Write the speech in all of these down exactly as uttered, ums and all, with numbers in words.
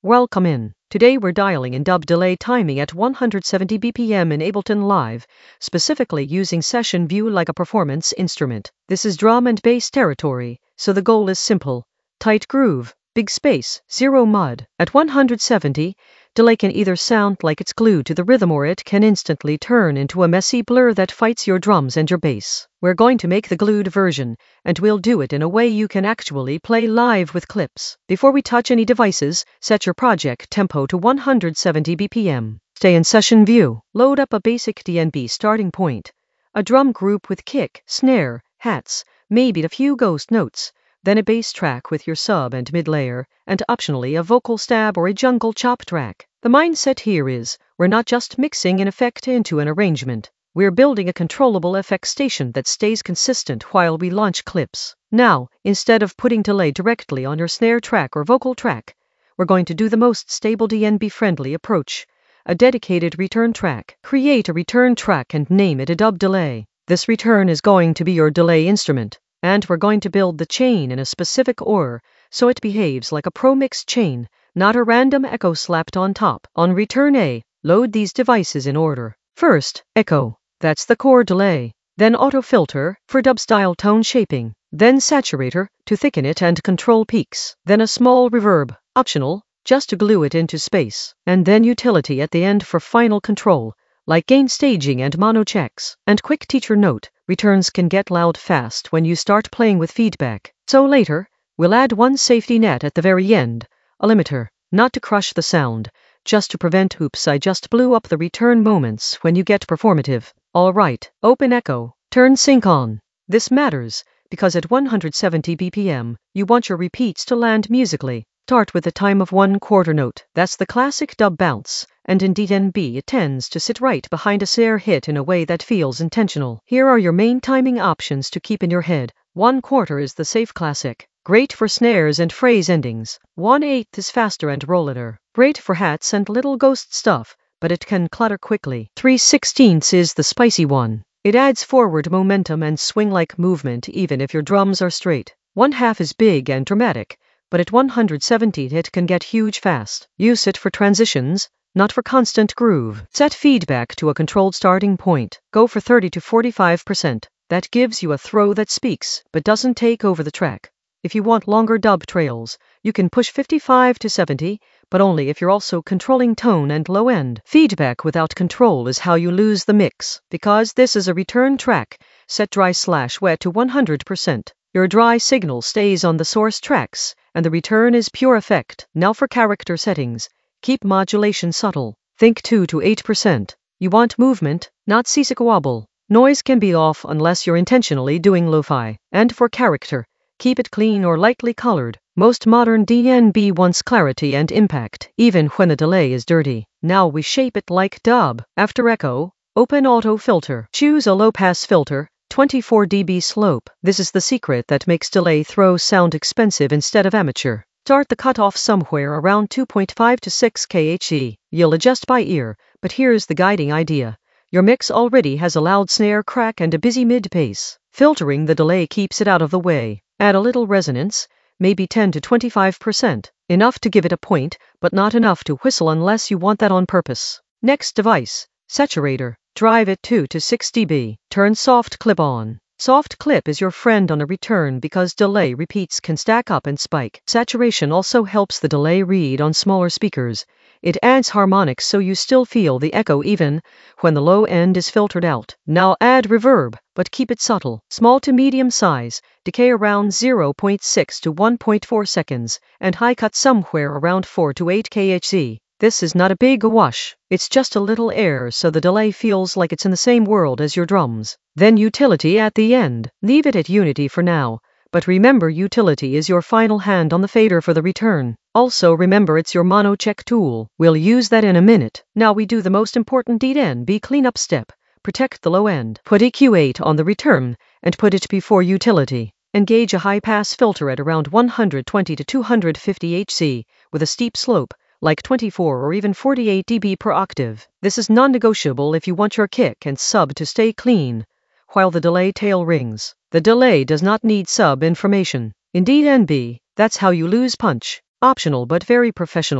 Welcome in. Today we're dialing in dub delay timing at one hundred seventy B P M in Ableton Live, specifically using Session View like a performance instrument. This is drum and bass territory, so the goal is simple. Tight groove, big space, zero mud. At one hundred seventy, delay can either sound like it's glued to the rhythm or it can instantly turn into a messy blur that fights your drums and your bass. We're going to make the glued version, and we'll do it in a way you can actually play live with clips. Before we touch any devices, set your project tempo to one hundred seventy B P M. Stay in Session View. Load up a basic D N B starting point. A drum group with kick, snare, hats, maybe a few ghost notes. Then a bass track with your sub and mid layer, and optionally a vocal stab or a jungle chop track. The mindset here is, we're not just mixing an effect into an arrangement. We're building a controllable effect station that stays consistent while we launch clips. Now, instead of putting delay directly on your snare track or vocal track, we're going to do the most stable D N B-friendly approach. A dedicated return track. Create a return track and name it a dub delay. This return is going to be your delay instrument. And we're going to build the chain in a specific order, so it behaves like a pro mix chain, not a random echo slapped on top. On return A, load these devices in order. First, echo. That's the core delay. Then auto filter, for dub-style tone shaping. Then saturator, to thicken it and control peaks. Then a small reverb, optional, just to glue it into space. And then utility at the end for final control, like gain staging and mono checks. And quick teacher note, returns can get loud fast when you start playing with feedback. So later, we'll add one safety net at the very end, a limiter, not to crush the sound, just to prevent oops I just blew up the return moments when you get performative. Alright, open echo, turn sync on. This matters, because at one hundred seventy B P M, you want your repeats to land musically. Start with a time of one quarter note. That's the classic dub bounce, and in D N B it tends to sit right behind a snare hit in a way that feels intentional. Here are your main timing options to keep in your head. One quarter is the safe classic. Great for snares and phrase endings. One eighth is faster and rolliter. Great for hats and little ghost stuff, but it can clutter quickly. Three sixteenths is the spicy one. It adds forward momentum and swing-like movement even if your drums are straight. One half is big and dramatic, but at one hundred seventy it can get huge fast. Use it for transitions, not for constant groove. Set feedback to a controlled starting point. Go for thirty to forty-five percent. That gives you a throw that speaks, but doesn't take over the track. If you want longer dub trails, you can push fifty-five to seventy, but only if you're also controlling tone and low end. Feedback without control is how you lose the mix. Because this is a return track, set dry slash wet to one hundred percent. Your dry signal stays on the source tracks, and the return is pure effect. Now for character settings. Keep modulation subtle. Think two to eight percent. You want movement, not seasick wobble. Noise can be off unless you're intentionally doing lo-fi. And for character, keep it clean or lightly colored. Most modern D N B wants clarity and impact, even when the delay is dirty. Now we shape it like dub. After echo, open auto filter. Choose a low-pass filter. twenty-four decibel slope. This is the secret that makes delay throw sound expensive instead of amateur. Start the cutoff somewhere around two point five to six kilohertz. You'll adjust by ear, but here's the guiding idea. Your mix already has a loud snare crack and a busy mid-pace. Filtering the delay keeps it out of the way. Add a little resonance, maybe ten to twenty-five percent. Enough to give it a point, but not enough to whistle unless you want that on purpose. Next device, saturator. Drive it two to six decibels. Turn soft clip on. Soft clip is your friend on a return because delay repeats can stack up and spike. Saturation also helps the delay read on smaller speakers. It adds harmonics so you still feel the echo even when the low end is filtered out. Now add reverb, but keep it subtle. Small to medium size, decay around zero point six to one point four seconds, and high cut somewhere around four to eight kilohertz. This is not a big wash, it's just a little air so the delay feels like it's in the same world as your drums. Then utility at the end. Leave it at unity for now, but remember utility is your final hand on the fader for the return. Also remember it's your mono check tool. We'll use that in a minute. Now we do the most important D N B cleanup step. Protect the low end. Put E Q eight on the return, and put it before utility. Engage a high-pass filter at around one hundred twenty to two hundred fifty hertz, with a steep slope, like twenty-four or even forty-eight decibels per octave. This is non-negotiable if you want your kick and sub to stay clean, while the delay tail rings. The delay does not need sub information. In D N B, that's how you lose punch. Optional but very professional.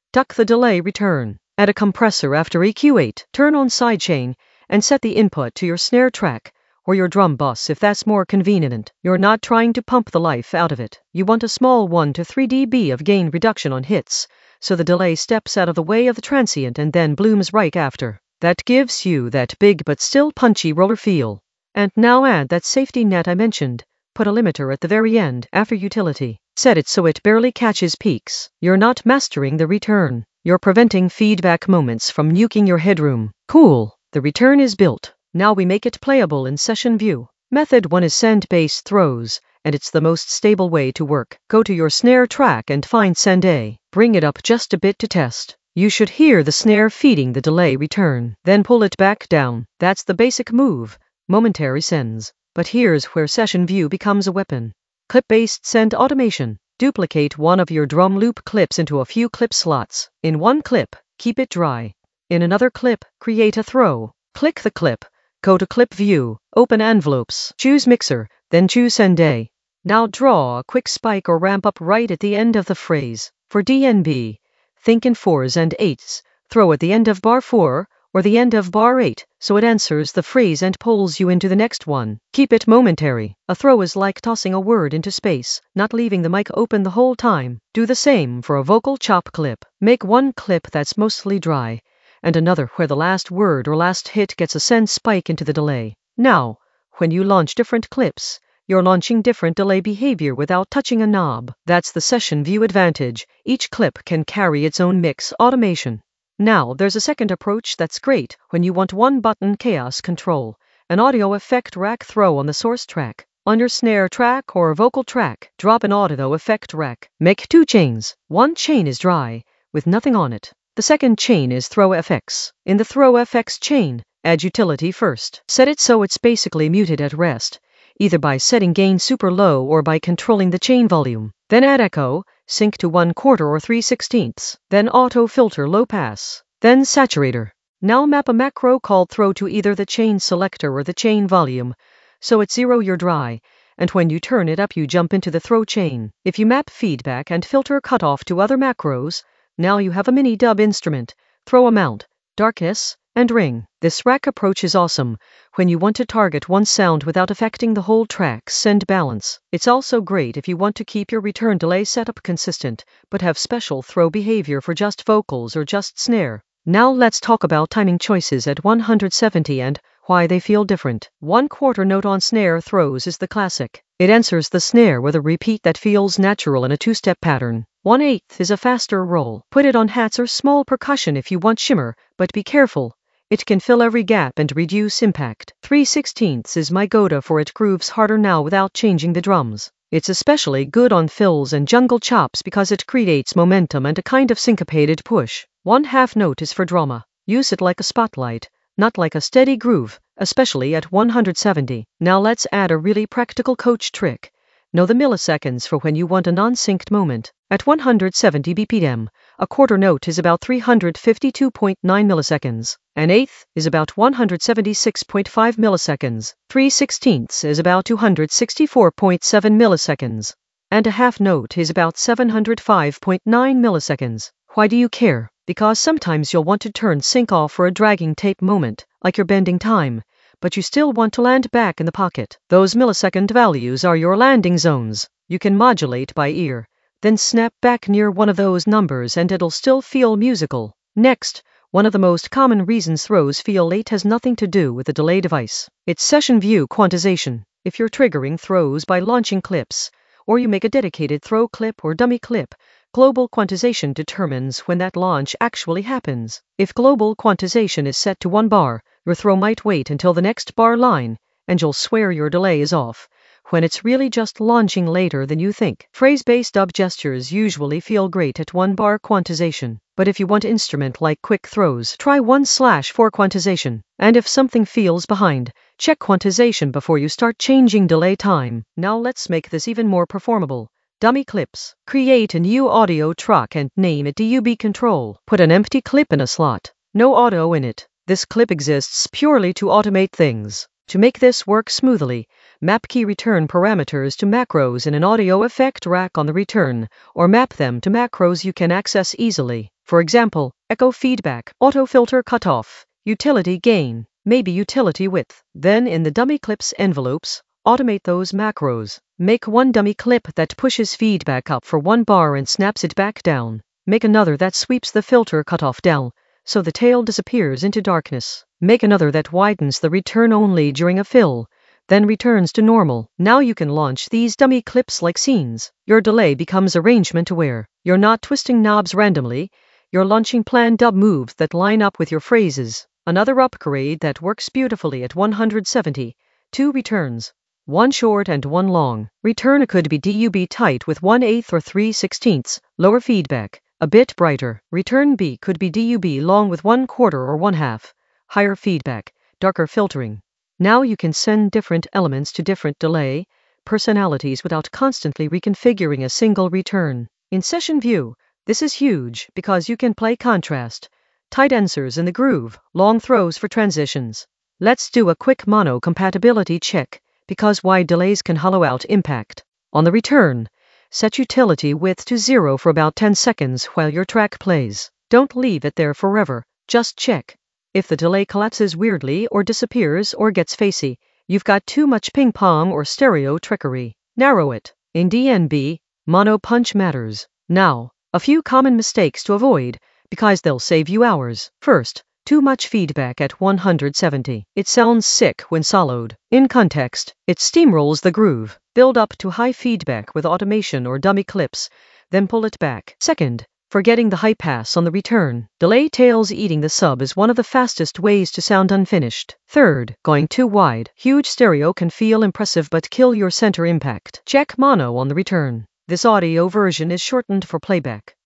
Duck the delay return. Add a compressor after E Q eight. Turn on sidechain and set the input to your snare track or your drum bus if that's more convenient. You're not trying to pump the life out of it. You want a small one to three decibels of gain reduction on hits, so the delay steps out of the way of the transient and then blooms right after. That gives you that big but still punchy roller feel. And now add that safety net I mentioned. Put a limiter at the very end, after utility. Set it so it barely catches peaks. You're not mastering the return. You're preventing feedback moments from nuking your headroom. Cool. The return is built. Now we make it playable in session view. Method one is send bass throws, and it's the most stable way to work. Go to your snare track and find send A. Bring it up just a bit to test. You should hear the snare feeding the delay return. Then pull it back down. That's the basic move. Momentary sends. But here's where session view becomes a weapon. Clip-based send automation. Duplicate one of your drum loop clips into a few clip slots. In one clip, keep it dry. In another clip, create a throw. Click the clip. Go to clip view. Open envelopes. Choose mixer. Then choose send A. Now draw a quick spike or ramp up right at the end of the phrase. For D N B, think in fours and eights. Throw at the end of bar four or the end of bar eight, so it answers the phrase and pulls you into the next one. Keep it momentary. A throw is like tossing a word into space, not leaving the mic open the whole time. Do the same for a vocal chop clip. Make one clip that's mostly dry, and another where the last word or last hit gets a send spike into the delay. Now, when you launch different clips, you're launching different delay behavior without touching a knob. That's the session view advantage. Each clip can carry its own mix automation. Now, there's a second approach that's great when you want one-button chaos control, an audio effect rack throw on the source track. On your snare track or vocal track, drop an audio effect rack. Make two chains. One chain is dry, with nothing on it. The second chain is throw F X. In the throw F X chain, add utility first. Set it so it's basically muted at rest, either by setting gain super low or by controlling the chain volume. Then add echo, sync to one quarter or three sixteenths. Then auto filter low pass. Then saturator. Now map a macro called throw to either the chain selector or the chain volume, so at zero you're dry, and when you turn it up you jump into the throw chain. If you map feedback and filter cutoff to other macros, now you have a mini dub instrument, throw amount, darkness, and ring. This rack approach is awesome when you want to target one sound without affecting the whole track's send balance. It's also great if you want to keep your return delay setup consistent, but have special throw behavior for just vocals or just snare. Now let's talk about timing choices at one hundred seventy and why they feel different. One quarter note on snare throws is the classic. It answers the snare with a repeat that feels natural in a two-step pattern. One eighth is a faster roll. Put it on hats or small percussion if you want shimmer, but be careful. It can fill every gap and reduce impact. three sixteenths is my go-to for it grooves harder now without changing the drums. It's especially good on fills and jungle chops because it creates momentum and a kind of syncopated push. One half note is for drama. Use it like a spotlight, not like a steady groove, especially at one hundred seventy. Now let's add a really practical coach trick. Know the milliseconds for when you want a non-synced moment. At one hundred seventy B P M, a quarter note is about three hundred fifty-two point nine milliseconds. An eighth is about one hundred seventy-six point five milliseconds. three sixteenths is about two hundred sixty-four point seven milliseconds. And a half note is about seven hundred five point nine milliseconds. Why do you care? Because sometimes you'll want to turn sync off for a dragging tape moment, like you're bending time, but you still want to land back in the pocket. Those millisecond values are your landing zones. You can modulate by ear, then snap back near one of those numbers and it'll still feel musical. Next, one of the most common reasons throws feel late has nothing to do with the delay device. It's session view quantization. If you're triggering throws by launching clips, or you make a dedicated throw clip or dummy clip, global quantization determines when that launch actually happens. If global quantization is set to one bar, your throw might wait until the next bar line, and you'll swear your delay is off, when it's really just launching later than you think. Phrase-based dub gestures usually feel great at one bar quantization, but if you want instrument-like quick throws, try one slash four quantization. And if something feels behind, check quantization before you start changing delay time. Now let's make this even more performable. Dummy clips. Create a new audio track and name it D U B control. Put an empty clip in a slot. No audio in it. This clip exists purely to automate things. To make this work smoothly, Map key return parameters to macros in an audio effect rack on the return, or map them to macros you can access easily. For example, echo feedback, auto filter cutoff, utility gain, maybe utility width. Then in the dummy clips envelopes, automate those macros. Make one dummy clip that pushes feedback up for one bar and snaps it back down. Make another that sweeps the filter cutoff down, so the tail disappears into darkness. Make another that widens the return only during a fill, then returns to normal. Now you can launch these dummy clips like scenes. Your delay becomes arrangement aware. You're not twisting knobs randomly, you're launching planned dub moves that line up with your phrases. Another upgrade that works beautifully at one hundred seventy, two returns. One short and one long. Return could be dub tight with one eighth or three sixteenths, lower feedback, a bit brighter. Return B could be dub long with one quarter or one half, higher feedback, darker filtering. Now you can send different elements to different delay personalities without constantly reconfiguring a single return. In session view, this is huge because you can play contrast, tight answers in the groove, long throws for transitions. Let's do a quick mono compatibility check, because wide delays can hollow out impact. On the return, set utility width to zero for about ten seconds while your track plays. Don't leave it there forever, just check. If the delay collapses weirdly or disappears or gets facey, you've got too much ping pong or stereo trickery. Narrow it. In D N B, mono punch matters. Now, a few common mistakes to avoid, because they'll save you hours. First, too much feedback at one hundred seventy. It sounds sick when soloed. In context, it steamrolls the groove. Build up to high feedback with automation or dummy clips, then pull it back. Second, forgetting the high pass on the return. Delay tails eating the sub is one of the fastest ways to sound unfinished. Third, going too wide. Huge stereo can feel impressive but kill your center impact. Check mono on the return. This audio version is shortened for playback.